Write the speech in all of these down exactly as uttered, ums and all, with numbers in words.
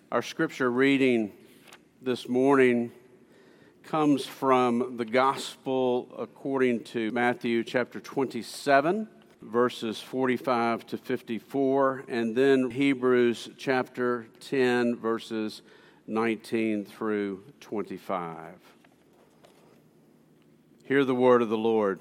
Our scripture reading this morning comes from the Gospel according to Matthew chapter twenty-seven, verses forty-five to fifty-four, and then Hebrews chapter ten, verses nineteen through twenty-five. Hear the word of the Lord.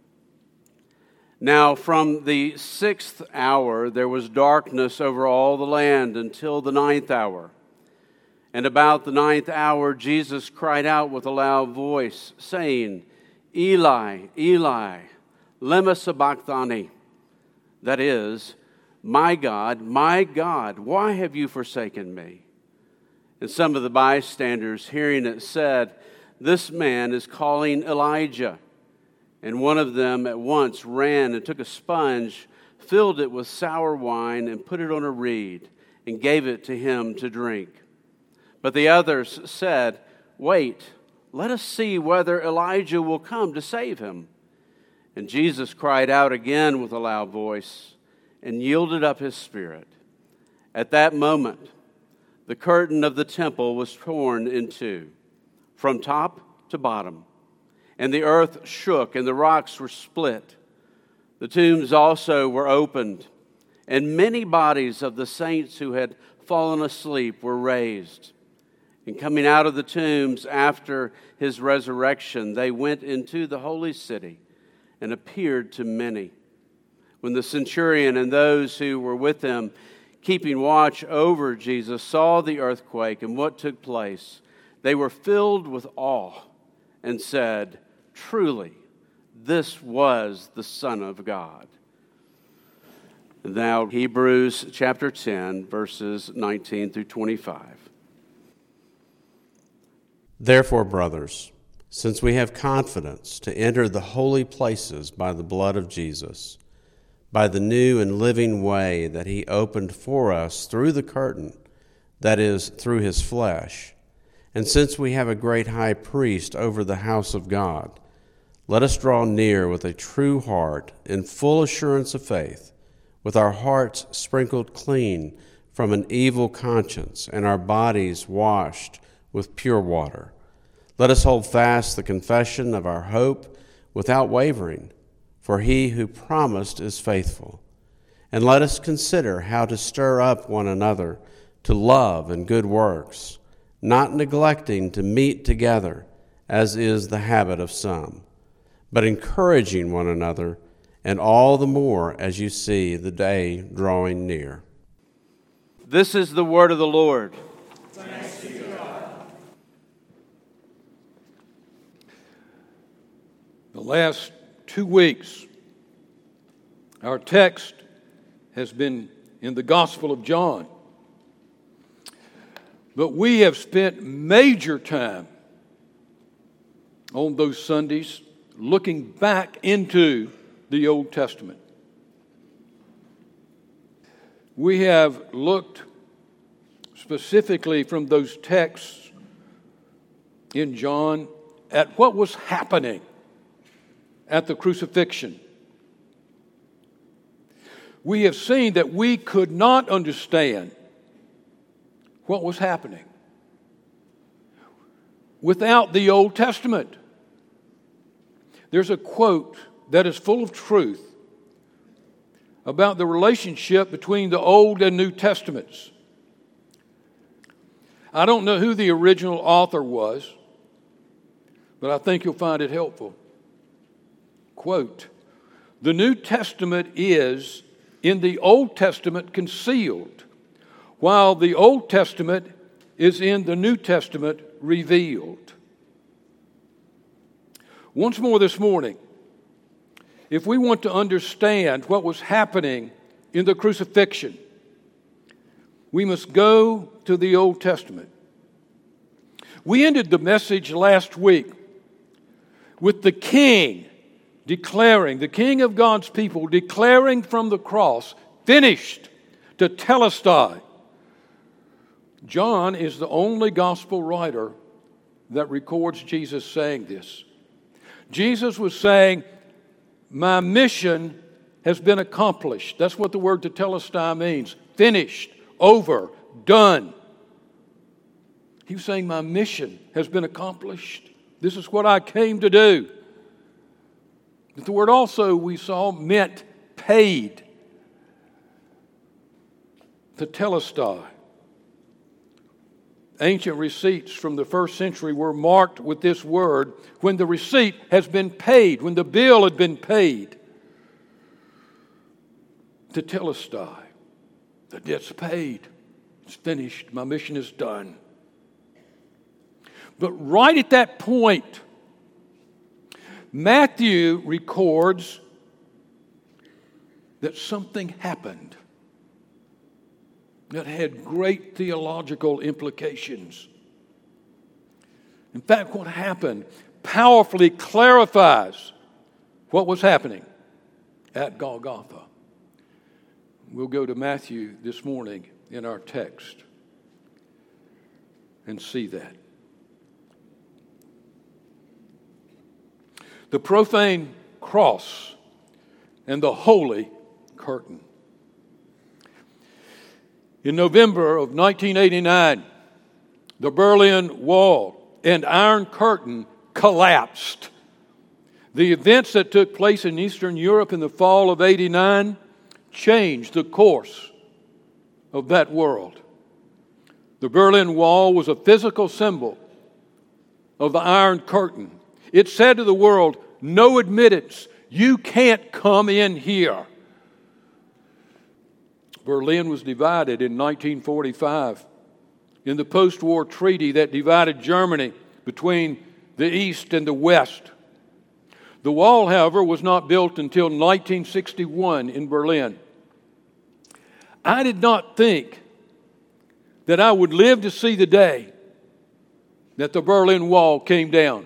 Now from the sixth hour there was darkness over all the land until the ninth hour. And about the ninth hour Jesus cried out with a loud voice, saying, Eli, Eli, lema sabachthani. That is, my God, my God, why have you forsaken me? And some of the bystanders, hearing it, said, This man is calling Elijah. And one of them at once ran and took a sponge, filled it with sour wine, and put it on a reed, and gave it to him to drink. But the others said, Wait, let us see whether Elijah will come to save him. And Jesus cried out again with a loud voice, and yielded up his spirit. At that moment, the curtain of the temple was torn in two, from top to bottom. And the earth shook, and the rocks were split. The tombs also were opened, and many bodies of the saints who had fallen asleep were raised. And coming out of the tombs after his resurrection, they went into the holy city and appeared to many. When the centurion and those who were with him, keeping watch over Jesus, saw the earthquake and what took place, they were filled with awe and said, Truly, this was the Son of God. And now Hebrews chapter ten, verses nineteen through twenty-five. Therefore, brothers, since we have confidence to enter the holy places by the blood of Jesus, by the new and living way that he opened for us through the curtain, that is, through his flesh, and since we have a great high priest over the house of God, let us draw near with a true heart in full assurance of faith, with our hearts sprinkled clean from an evil conscience and our bodies washed with pure water. Let us hold fast the confession of our hope without wavering, for he who promised is faithful. And let us consider how to stir up one another to love and good works, not neglecting to meet together, as is the habit of some, but encouraging one another, and all the more as you see the day drawing near. This is the word of the Lord. Thanks be to God. The last two weeks, our text has been in the Gospel of John. But we have spent major time on those Sundays looking back into the Old Testament. We have looked specifically from those texts in John at what was happening at the crucifixion. We have seen that we could not understand what was happening without the Old Testament. There's a quote that is full of truth about the relationship between the Old and New Testaments. I don't know who the original author was, but I think you'll find it helpful. Quote, "The New Testament is in the Old Testament concealed, while the Old Testament is in the New Testament revealed." Once more this morning, if we want to understand what was happening in the crucifixion, we must go to the Old Testament. We ended the message last week with the King declaring, the King of God's people declaring from the cross, finished, to telestai. John is the only gospel writer that records Jesus saying this. Jesus was saying, my mission has been accomplished. That's what the word tetelestai means. Finished, over, done. He was saying, my mission has been accomplished. This is what I came to do. But the word also, we saw, meant paid. Tetelestai. Ancient receipts from the first century were marked with this word when the receipt has been paid, when the bill had been paid. Tetelestai. The debt's paid. It's finished. My mission is done. But right at that point, Matthew records that something happened that had great theological implications. In fact, what happened powerfully clarifies what was happening at Golgotha. We'll go to Matthew this morning in our text and see that. The profane cross and the holy curtain. In November of nineteen eighty-nine, the Berlin Wall and Iron Curtain collapsed. The events that took place in Eastern Europe in the fall of eighty-nine changed the course of that world. The Berlin Wall was a physical symbol of the Iron Curtain. It said to the world, no admittance. You can't come in here. Berlin was divided in nineteen forty-five in the post-war treaty that divided Germany between the East and the West. The wall, however, was not built until nineteen sixty-one in Berlin. I did not think that I would live to see the day that the Berlin Wall came down.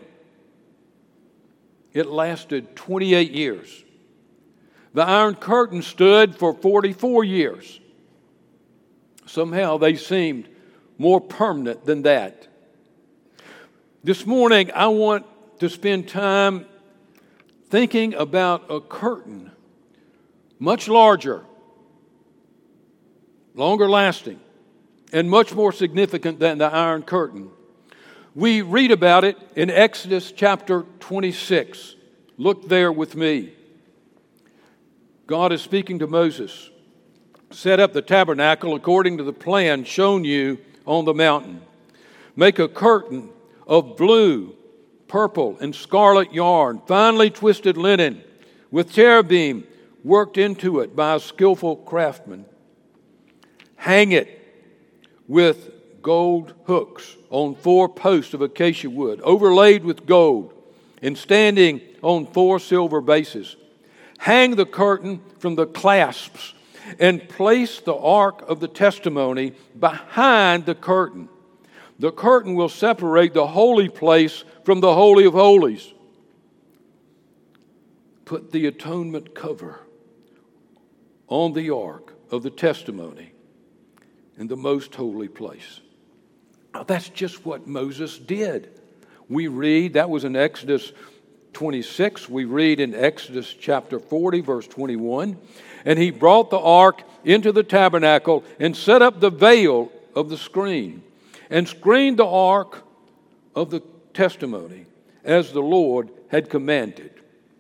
It lasted twenty-eight years. The Iron Curtain stood for forty-four years. Somehow they seemed more permanent than that. This morning I want to spend time thinking about a curtain much larger, longer lasting, and much more significant than the Iron Curtain. We read about it in Exodus chapter twenty-six. Look there with me. God is speaking to Moses. Set up the tabernacle according to the plan shown you on the mountain. Make a curtain of blue, purple, and scarlet yarn, finely twisted linen, with cherubim worked into it by a skillful craftsman. Hang it with gold hooks on four posts of acacia wood, overlaid with gold, and standing on four silver bases. Hang the curtain from the clasps and place the ark of the testimony behind the curtain. The curtain will separate the holy place from the Holy of Holies. Put the atonement cover on the ark of the testimony in the most holy place. Now, that's just what Moses did. We read, that was in Exodus twenty-six. We read in Exodus chapter forty, verse twenty-one, and he brought the ark into the tabernacle and set up the veil of the screen and screened the ark of the testimony as the Lord had commanded.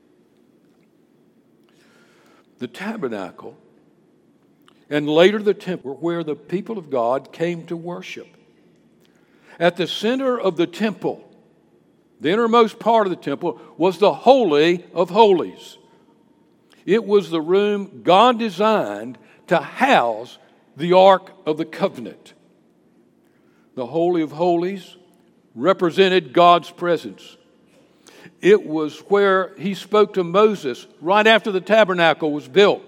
The tabernacle and later the temple were where the people of God came to worship. At the center of the temple, the innermost part of the temple, was the Holy of Holies. It was the room God designed to house the Ark of the Covenant. The Holy of Holies represented God's presence. It was where he spoke to Moses right after the tabernacle was built.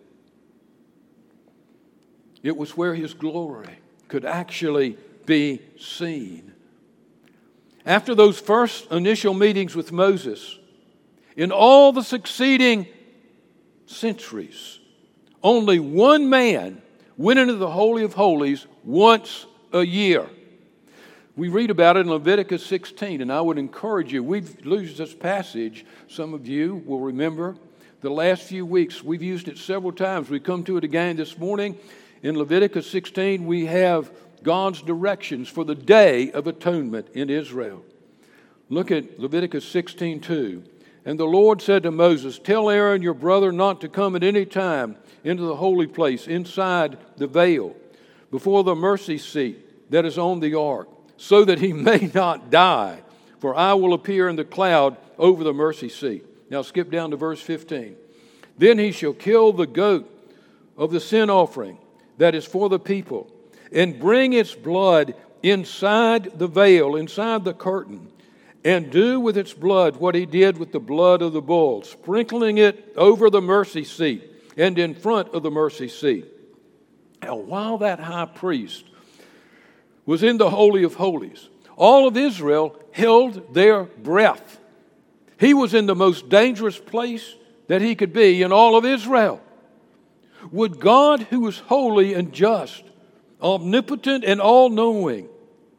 It was where his glory could actually be seen. After those first initial meetings with Moses, in all the succeeding centuries, only one man went into the Holy of Holies once a year. We read about it in Leviticus sixteen, and I would encourage you, we've used this passage, some of you will remember, the last few weeks, we've used it several times. We come to it again this morning. In Leviticus sixteen, we have God's directions for the Day of Atonement in Israel. Look at Leviticus sixteen two. And the Lord said to Moses, tell Aaron your brother not to come at any time into the holy place inside the veil before the mercy seat that is on the ark, so that he may not die, for I will appear in the cloud over the mercy seat. Now skip down to verse fifteen. Then he shall kill the goat of the sin offering that is for the people, and bring its blood inside the veil, inside the curtain, and do with its blood what he did with the blood of the bull, sprinkling it over the mercy seat and in front of the mercy seat. Now, while that high priest was in the Holy of Holies, all of Israel held their breath. He was in the most dangerous place that he could be in all of Israel. Would God, who is holy and just, omnipotent and all-knowing,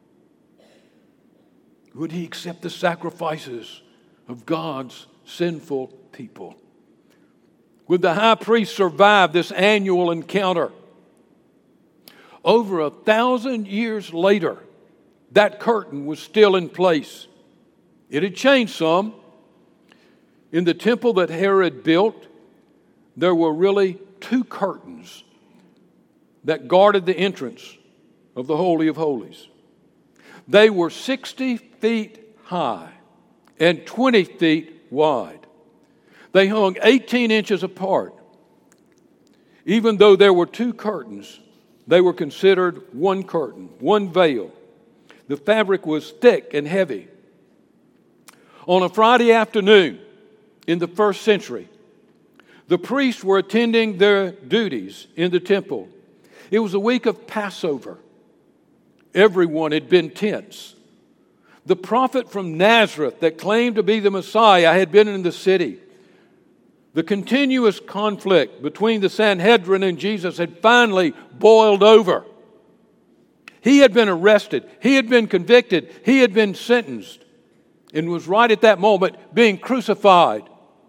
would he accept the sacrifices of God's sinful people? Would the high priest survive this annual encounter? Over a thousand years later, that curtain was still in place. It had changed some. In the temple that Herod built, there were really two curtains that guarded the entrance of the Holy of Holies. They were sixty feet high and twenty feet wide. They hung eighteen inches apart. Even though there were two curtains, they were considered one curtain, one veil. The fabric was thick and heavy. On a Friday afternoon in the first century, the priests were attending their duties in the temple. It was a week of Passover. Everyone had been tense. The prophet from Nazareth that claimed to be the Messiah had been in the city. The continuous conflict between the Sanhedrin and Jesus had finally boiled over. He had been arrested. He had been convicted. He had been sentenced and was right at that moment being crucified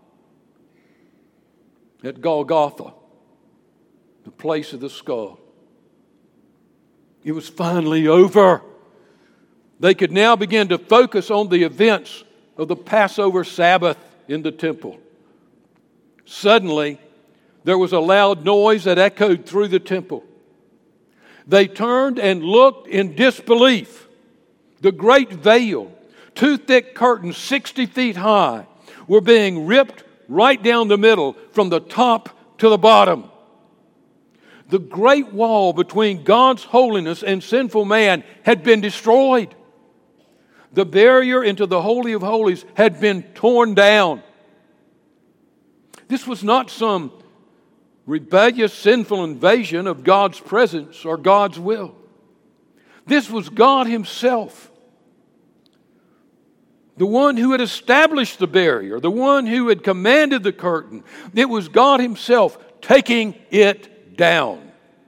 at Golgotha, the place of the skull. It was finally over. They could now begin to focus on the events of the Passover Sabbath in the temple. Suddenly, there was a loud noise that echoed through the temple. They turned and looked in disbelief. The great veil, two thick curtains sixty feet high, were being ripped right down the middle from the top to the bottom. The great wall between God's holiness and sinful man had been destroyed. The barrier into the Holy of Holies had been torn down. This was not some rebellious, sinful invasion of God's presence or God's will. This was God Himself, the one who had established the barrier, the one who had commanded the curtain. It was God Himself taking it down.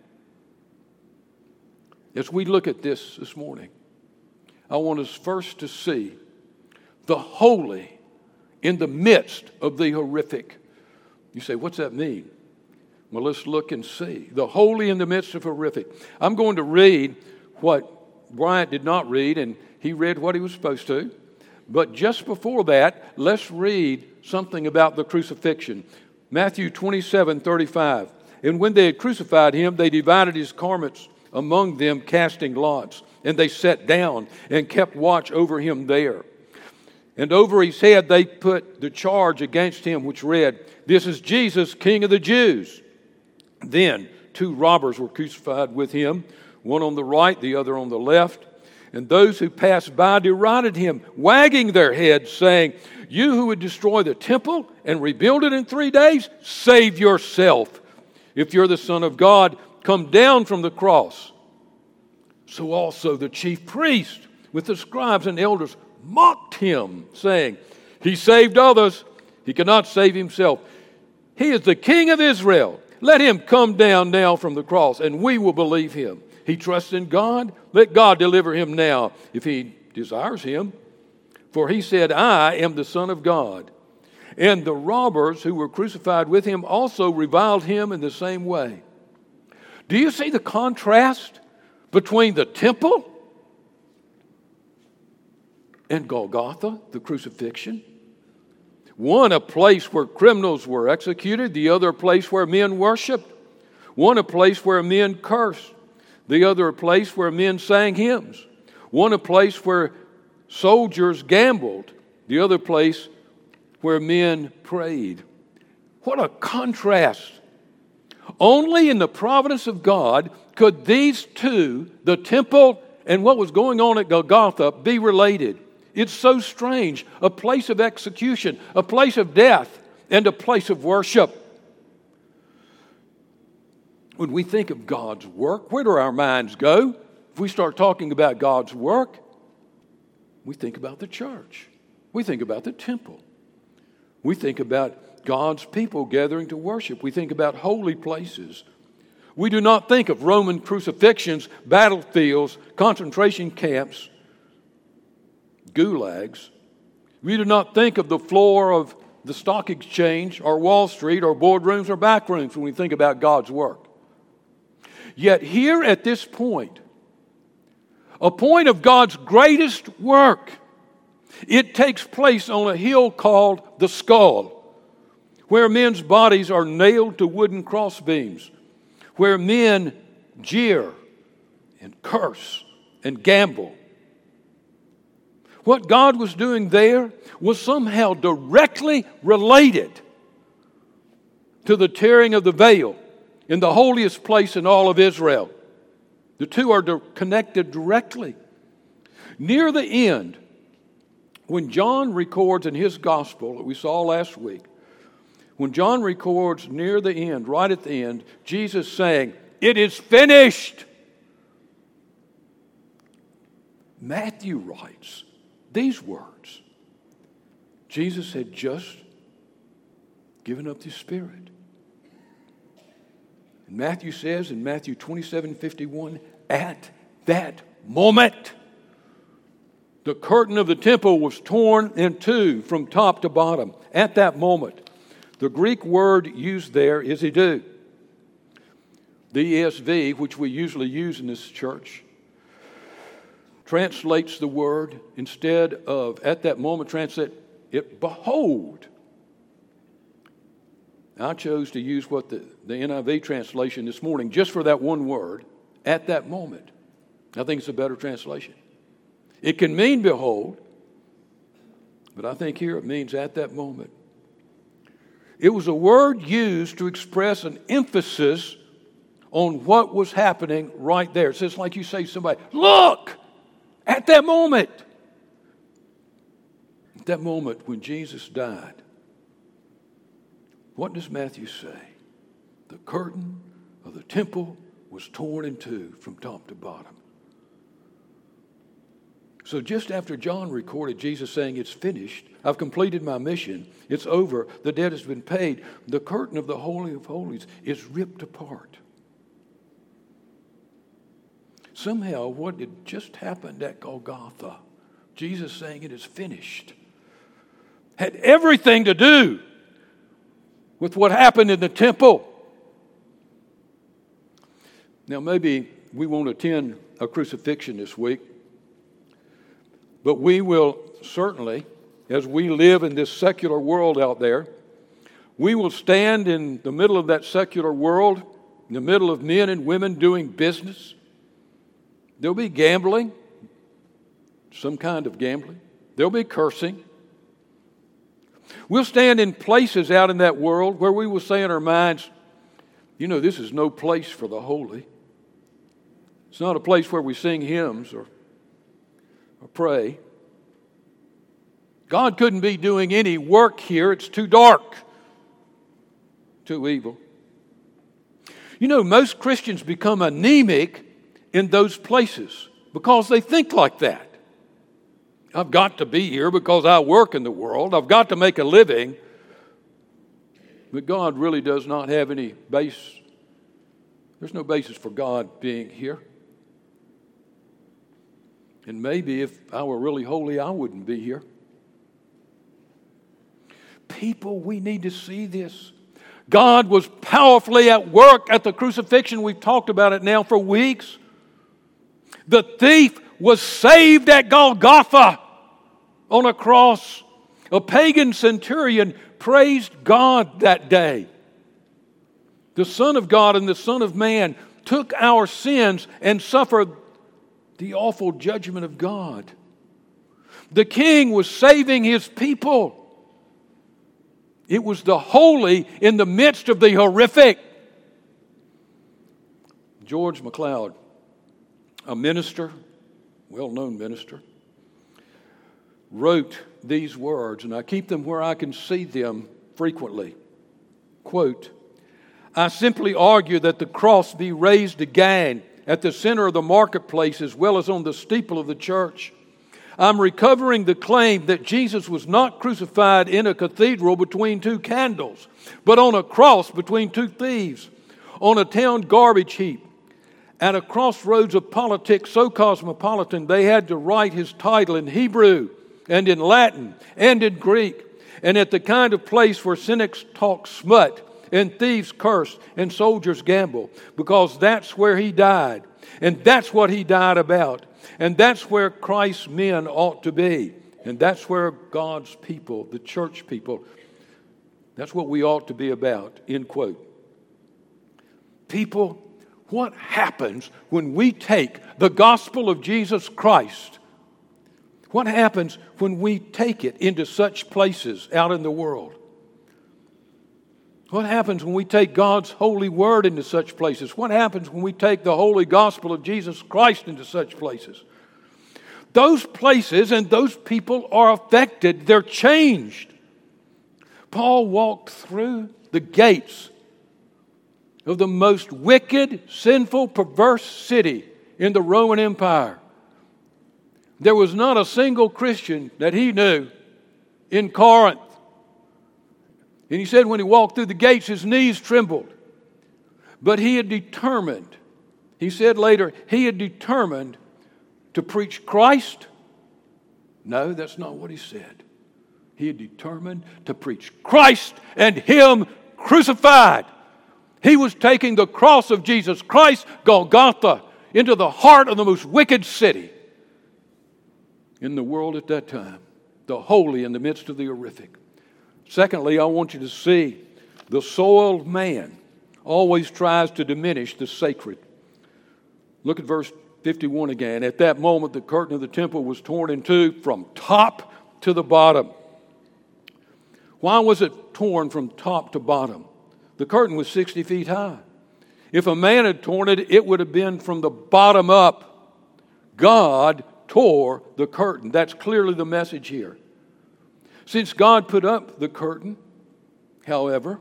As we look at this this morning, I want us first to see the holy in the midst of the horrific. You say, what's that mean? Well, let's look and see. The holy in the midst of horrific. I'm going to read what Bryant did not read, and he read what he was supposed to. But just before that, let's read something about the crucifixion. Matthew twenty-seven thirty-five. And when they had crucified him, they divided his garments among them, casting lots. And they sat down and kept watch over him there. And over his head they put the charge against him, which read, "This is Jesus, King of the Jews." Then two robbers were crucified with him, one on the right, the other on the left. And those who passed by derided him, wagging their heads, saying, "You who would destroy the temple and rebuild it in three days, save yourself. If you're the Son of God, come down from the cross." So also the chief priest with the scribes and elders mocked him, saying, "He saved others, he cannot save himself. He is the King of Israel. Let him come down now from the cross, and we will believe him. He trusts in God. Let God deliver him now, if he desires him. For he said, I am the Son of God." And the robbers who were crucified with him also reviled him in the same way. Do you see the contrast between the temple and Golgotha, the crucifixion. One a place where criminals were executed, the other a place where men worshiped. One a place where men cursed, the other a place where men sang hymns. One a place where soldiers gambled, the other place where men prayed. What a contrast. Only in the providence of God could these two, the temple and what was going on at Golgotha, be related. It's so strange. A place of execution, a place of death, and a place of worship. When we think of God's work, where do our minds go? If we start talking about God's work, we think about the church. We think about the temple. We think about God's people gathering to worship. We think about holy places. We do not think of Roman crucifixions, battlefields, concentration camps, gulags. We do not think of the floor of the stock exchange or Wall Street or boardrooms or back rooms when we think about God's work. Yet here at this point, a point of God's greatest work, it takes place on a hill called the Skull, where men's bodies are nailed to wooden crossbeams, where men jeer and curse and gamble. What God was doing there was somehow directly related to the tearing of the veil in the holiest place in all of Israel. The two are connected directly. Near the end, when John records in his gospel that we saw last week, when John records near the end, right at the end, Jesus saying, "It is finished," Matthew writes these words. Jesus had just given up his spirit. And Matthew says in Matthew twenty-seven fifty-one, at that moment, the curtain of the temple was torn in two from top to bottom. At that moment. The Greek word used there is idou. The E S V, which we usually use in this church, translates the word, instead of at that moment, translate it behold. I chose to use what the, the N I V translation this morning, just for that one word, at that moment. I think it's a better translation. It can mean behold, but I think here it means at that moment. It was a word used to express an emphasis on what was happening right there. It's just like you say to somebody, look, at that moment. At that moment when Jesus died, what does Matthew say? The curtain of the temple was torn in two from top to bottom. So just after John recorded Jesus saying, it's finished, I've completed my mission, it's over, the debt has been paid, the curtain of the Holy of Holies is ripped apart. Somehow what had just happened at Golgotha, Jesus saying it is finished, had everything to do with what happened in the temple. Now maybe we won't attend a crucifixion this week, but we will certainly, as we live in this secular world out there, we will stand in the middle of that secular world, in the middle of men and women doing business. There'll be gambling, some kind of gambling. There'll be cursing. We'll stand in places out in that world where we will say in our minds, you know, this is no place for the holy. It's not a place where we sing hymns or, or pray. God couldn't be doing any work here. It's too dark, too evil. You know, most Christians become anemic in those places because they think like that. I've got to be here because I work in the world. I've got to make a living. But God really does not have any base. There's no basis for God being here. And maybe if I were really holy, I wouldn't be here. People, we need to see this. God was powerfully at work at the crucifixion. We've talked about it now for weeks. The thief was saved at Golgotha on a cross. A pagan centurion praised God that day. The Son of God and the Son of Man took our sins and suffered the awful judgment of God. The King was saving His people. It was the holy in the midst of the horrific. George MacLeod, a minister, well-known minister, wrote these words, and I keep them where I can see them frequently. Quote, "I simply argue that the cross be raised again at the center of the marketplace as well as on the steeple of the church. I'm recovering the claim that Jesus was not crucified in a cathedral between two candles, but on a cross between two thieves, on a town garbage heap. At a crossroads of politics so cosmopolitan, they had to write His title in Hebrew and in Latin and in Greek, and at the kind of place where cynics talk smut and thieves curse and soldiers gamble, because that's where He died, and that's what He died about, and that's where Christ's men ought to be, and that's where God's people, the church people, that's what we ought to be about," end quote. People, what happens when we take the gospel of Jesus Christ? What happens when we take it into such places out in the world? What happens when we take God's holy word into such places? What happens when we take the holy gospel of Jesus Christ into such places? Those places and those people are affected. They're changed. Paul walked through the gates of the most wicked, sinful, perverse city in the Roman Empire. There was not a single Christian that he knew in Corinth. And he said when he walked through the gates, his knees trembled. But he had determined, he said later, he had determined to preach Christ. No, that's not what he said. He had determined to preach Christ and Him crucified. He was taking the cross of Jesus Christ, Golgotha, into the heart of the most wicked city in the world at that time, the holy in the midst of the horrific. Secondly, I want you to see the soiled man always tries to diminish the sacred. Look at verse fifty-one again. At that moment, the curtain of the temple was torn in two from top to the bottom. Why was it torn from top to bottom? The curtain was sixty feet high. If a man had torn it, it would have been from the bottom up. God tore the curtain. That's clearly the message here. Since God put up the curtain, however,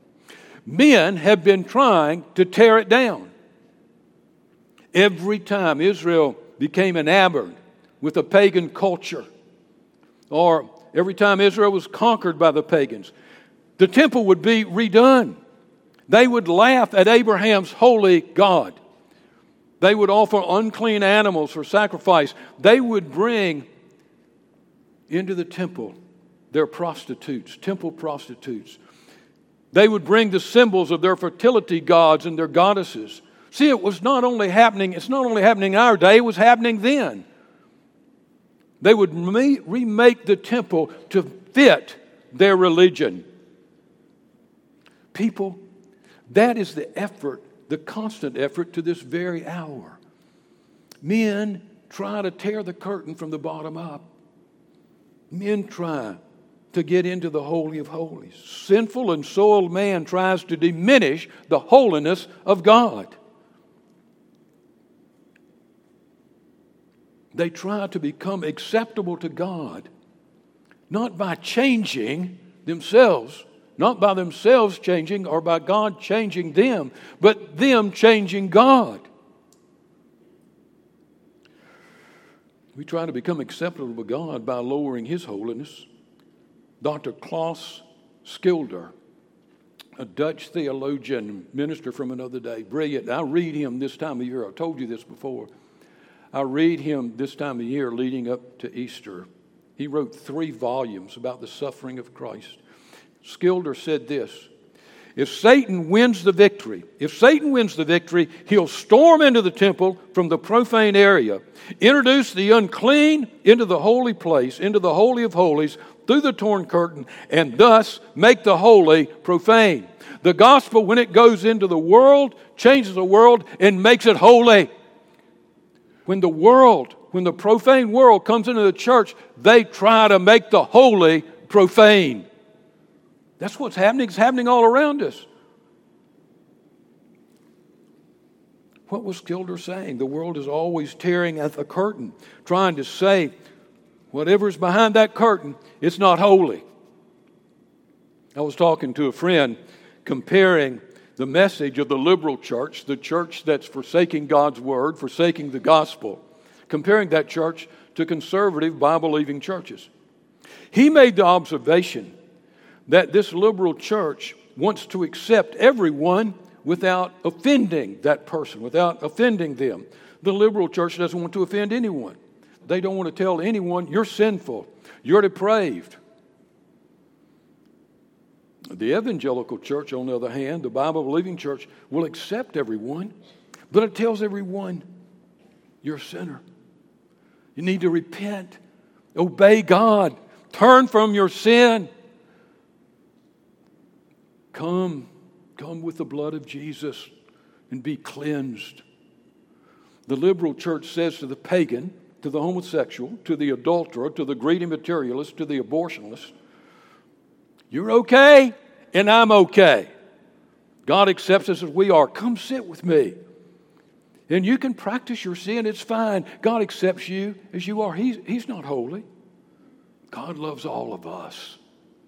men have been trying to tear it down. Every time Israel became enamored with a pagan culture, or every time Israel was conquered by the pagans, the temple would be redone. They would laugh at Abraham's holy God. They would offer unclean animals for sacrifice. They would bring into the temple their prostitutes, temple prostitutes. They would bring the symbols of their fertility gods and their goddesses. See, it was not only happening, it's not only happening in our day, it was happening then. They would remake the temple to fit their religion. People, that is the effort, the constant effort to this very hour. Men try to tear the curtain from the bottom up. Men try to get into the Holy of Holies. Sinful and soiled man tries to diminish the holiness of God. They try to become acceptable to God, not by changing themselves, not by themselves changing or by God changing them, but them changing God. We try to become acceptable to God by lowering His holiness. Doctor Klaus Schilder, a Dutch theologian, minister from another day, brilliant. I read him this time of year. I've told you this before. I read him this time of year leading up to Easter. He wrote three volumes about the suffering of Christ. Schilder said this: If Satan wins the victory, if Satan wins the victory, he'll storm into the temple from the profane area, introduce the unclean into the holy place, into the Holy of Holies, through the torn curtain, and thus make the holy profane. The gospel, when it goes into the world, changes the world and makes it holy. When the world, when the profane world comes into the church, they try to make the holy profane. That's what's happening. It's happening all around us. What was Gilder saying? The world is always tearing at the curtain, trying to say whatever's behind that curtain, it's not holy. I was talking to a friend comparing the message of the liberal church, the church that's forsaking God's word, forsaking the gospel, comparing that church to conservative Bible-believing churches. He made the observation that this liberal church wants to accept everyone without offending that person, without offending them. The liberal church doesn't want to offend anyone. They don't want to tell anyone, you're sinful, you're depraved. The evangelical church, on the other hand, the Bible-believing church, will accept everyone, but it tells everyone, you're a sinner. You need to repent, obey God, turn from your sin. Come, come with the blood of Jesus and be cleansed. The liberal church says to the pagan, to the homosexual, to the adulterer, to the greedy materialist, to the abortionist, you're okay and I'm okay. God accepts us as we are. Come sit with me. And you can practice your sin, it's fine. God accepts you as you are. He's, he's not holy. God loves all of us.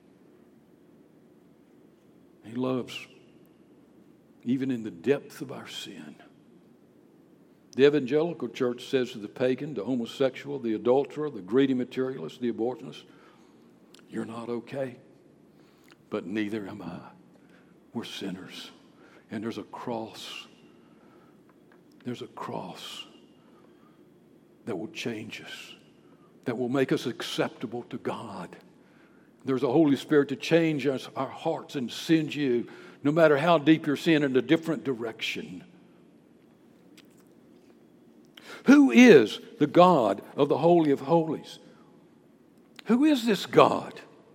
He loves even in the depth of our sin. The evangelical church says to the pagan, the homosexual, the adulterer, the greedy materialist, the abortionist, you're not okay, but neither am I. We're sinners. And there's a cross. There's a cross that will change us, that will make us acceptable to God. There's a Holy Spirit to change us, our hearts, and send you, no matter how deep your sin, in a different direction. Who is the God of the Holy of Holies? Who is this God?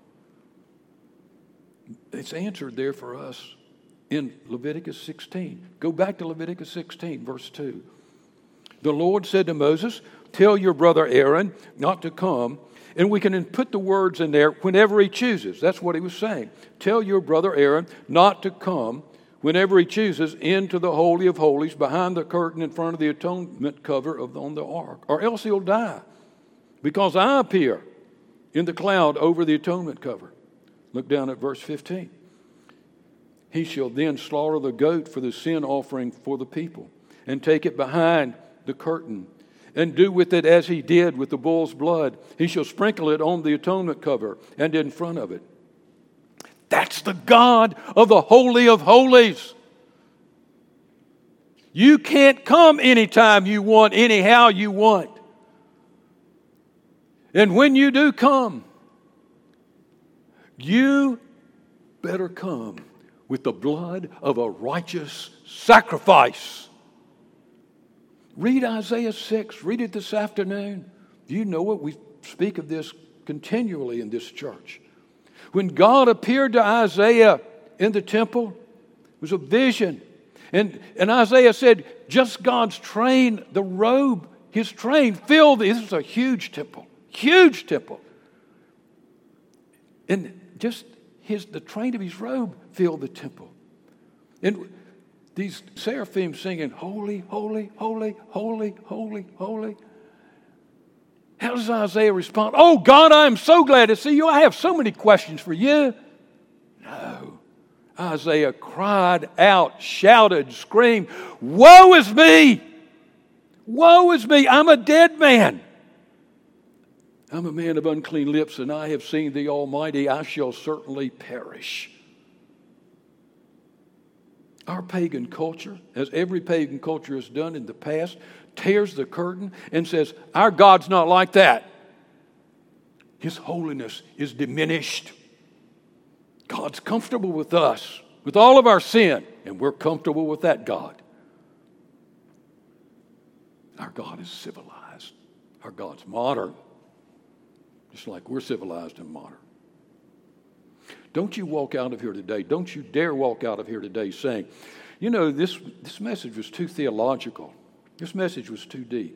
It's answered there for us in Leviticus sixteen. Go back to Leviticus sixteen, verse two. The Lord said to Moses, tell your brother Aaron not to come. And we can put the words in there whenever he chooses. That's what he was saying. Tell your brother Aaron not to come whenever he chooses into the Holy of Holies behind the curtain in front of the atonement cover of on the ark, or else he'll die. Because I appear in the cloud over the atonement cover. Look down at verse fifteen. He shall then slaughter the goat for the sin offering for the people, and take it behind the curtain, and do with it as he did with the bull's blood. He shall sprinkle it on the atonement cover and in front of it. That's the God of the Holy of Holies. You can't come anytime you want, anyhow you want. And when you do come, you better come with the blood of a righteous sacrifice. Read Isaiah six. Read it this afternoon. You know it. We speak of this continually in this church. When God appeared to Isaiah in the temple, it was a vision. And, and Isaiah said, just God's train, the robe, his train filled. This is a huge temple. Huge temple. And just his the train of his robe filled the temple. And these seraphim singing, holy, holy, holy, holy, holy, holy. How does Isaiah respond? Oh, God, I am so glad to see you. I have so many questions for you. No. Isaiah cried out, shouted, screamed, woe is me! Woe is me! I'm a dead man. I'm a man of unclean lips, and I have seen the Almighty. I shall certainly perish. Our pagan culture, as every pagan culture has done in the past, tears the curtain and says, our God's not like that. His holiness is diminished. God's comfortable with us. with all of our sin, and we're comfortable with that God. Our God is civilized. Our God's modern, just like we're civilized and modern. Don't you walk out of here today, don't you dare walk out of here today saying, you know, this, this message was too theological. This message was too deep.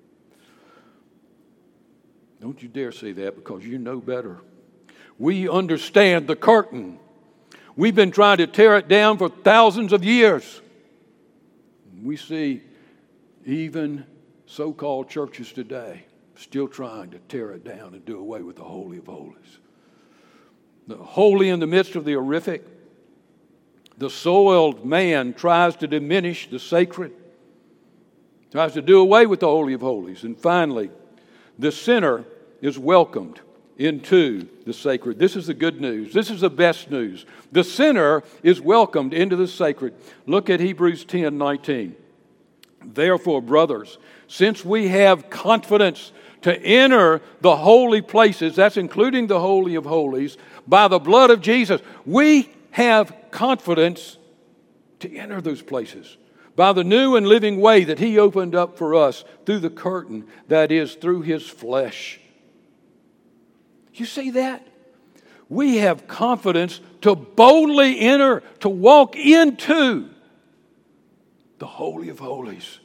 Don't you dare say that, because you know better. We understand the curtain. We've been trying to tear it down for thousands of years. We see even so-called churches today still trying to tear it down and do away with the Holy of Holies. The holy in the midst of the horrific. The soiled man tries to diminish the sacred, tries to do away with the Holy of Holies. And finally, the sinner is welcomed into the sacred. This is the good news. This is the best news. The sinner is welcomed into the sacred. Look at Hebrews ten nineteen. Therefore, brothers, since we have confidence to enter the holy places, that's including the Holy of Holies, by the blood of Jesus, we have confidence to enter those places by the new and living way that He opened up for us through the curtain, that is, through His flesh. You see that? We have confidence to boldly enter, to walk into the Holy of Holies.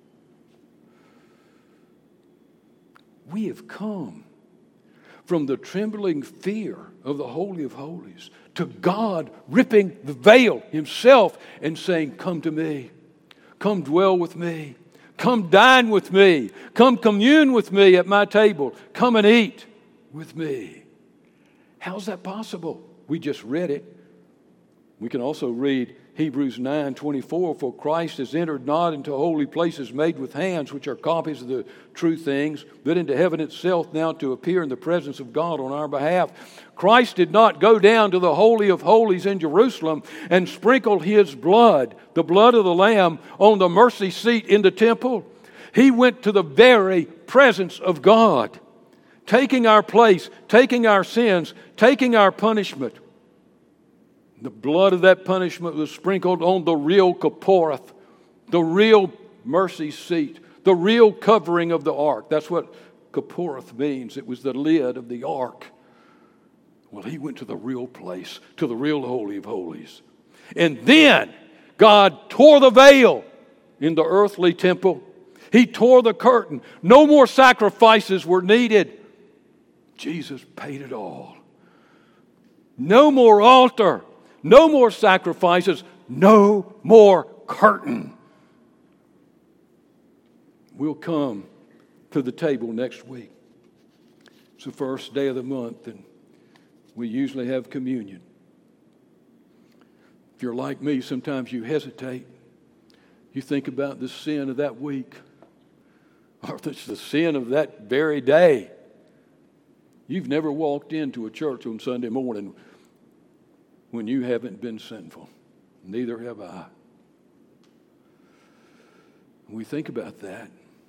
We have come from the trembling fear of the Holy of Holies to God ripping the veil Himself and saying, come to me, come dwell with me, come dine with me, come commune with me at my table, come and eat with me. How's that possible? We just read it. We can also read Hebrews nine twenty-four, for Christ has entered not into holy places made with hands, which are copies of the true things, but into heaven itself now to appear in the presence of God on our behalf. Christ did not go down to the Holy of Holies in Jerusalem and sprinkle His blood, the blood of the Lamb, on the mercy seat in the temple. He went to the very presence of God, taking our place, taking our sins, taking our punishment. The blood of that punishment was sprinkled on the real Kapporeth, the real mercy seat, the real covering of the ark. That's what Kapporeth means. It was the lid of the ark. Well, He went to the real place, to the real Holy of Holies. And then God tore the veil in the earthly temple. He tore the curtain. No more sacrifices were needed. Jesus paid it all. No more altar. No more sacrifices. No more curtain. We'll come to the table next week. It's the first day of the month, and we usually have communion. If you're like me, sometimes you hesitate. You think about the sin of that week, or it's the sin of that very day. You've never walked into a church on Sunday morning when you haven't been sinful. Neither have I. When we think about that,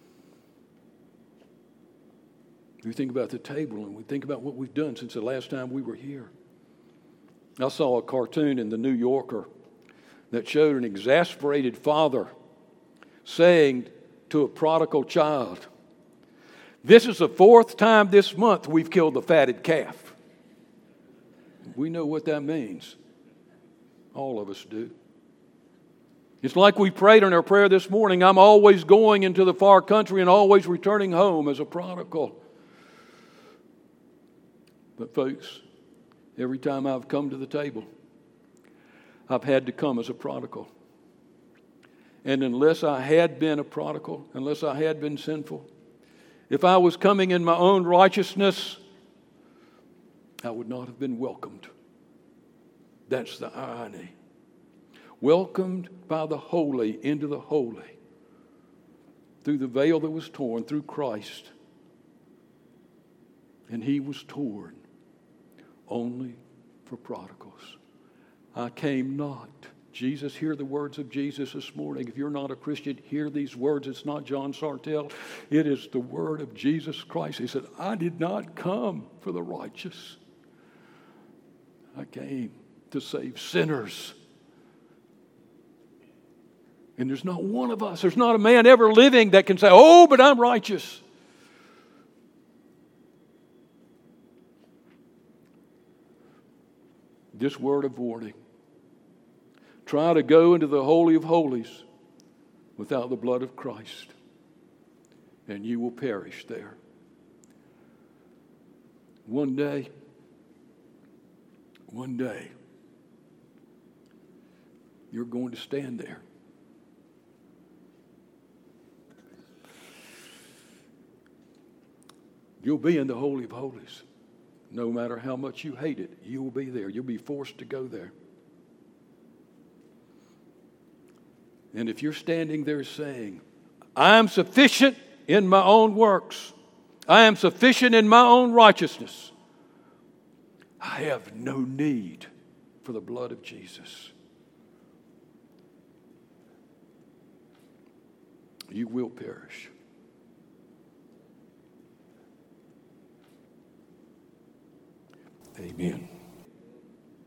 we think about the table and we think about what we've done since the last time we were here. I saw a cartoon in the New Yorker that showed an exasperated father saying to a prodigal child, "This is the fourth time this month we've killed the fatted calf." We know what that means. All of us do. It's like we prayed in our prayer this morning, I'm always going into the far country and always returning home as a prodigal. But folks, every time I've come to the table, I've had to come as a prodigal. And unless I had been a prodigal, unless I had been sinful, if I was coming in my own righteousness, I would not have been welcomed. That's the irony. Welcomed by the holy into the holy through the veil that was torn, through Christ. And He was torn only for prodigals. I came not. Jesus, hear the words of Jesus this morning. If you're not a Christian, hear these words. It's not John Sartell. It is the word of Jesus Christ. He said, I did not come for the righteous. I came to save sinners. And there's not one of us, there's not a man ever living that can say, oh, but I'm righteous. This word of warning. Try to go into the Holy of Holies without the blood of Christ, and you will perish there. One day, one day, you're going to stand there. You'll be in the Holy of Holies. No matter how much you hate it, you will be there. You'll be forced to go there. And if you're standing there saying, I am sufficient in my own works, I am sufficient in my own righteousness, I have no need for the blood of Jesus, you will perish. Amen.